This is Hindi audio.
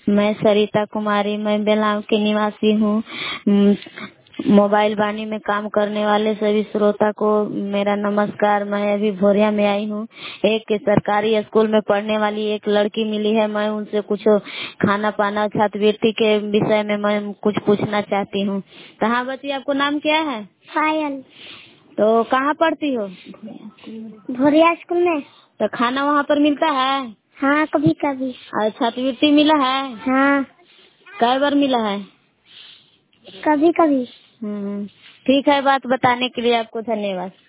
मैं सरिता कुमारी, मैं बेलाव की निवासी हूँ। मोबाइल वाणी में काम करने वाले सभी श्रोता को मेरा नमस्कार। मैं अभी भोरिया में आई हूँ। एक सरकारी स्कूल में पढ़ने वाली एक लड़की मिली है। मैं उनसे कुछ खाना पाना छात्रवृत्ति के विषय में मैं कुछ पूछना चाहती हूँ। कहाँ बच्ची, आपको नाम क्या है? पायल। तो कहाँ पढ़ती हो? भोरिया स्कूल में। तो खाना वहाँ पर मिलता है? हाँ, कभी कभी। और छात्रवृत्ति मिला है? हाँ, कई बार मिला है? कभी कभी। ठीक है, बात बताने के लिए आपको धन्यवाद।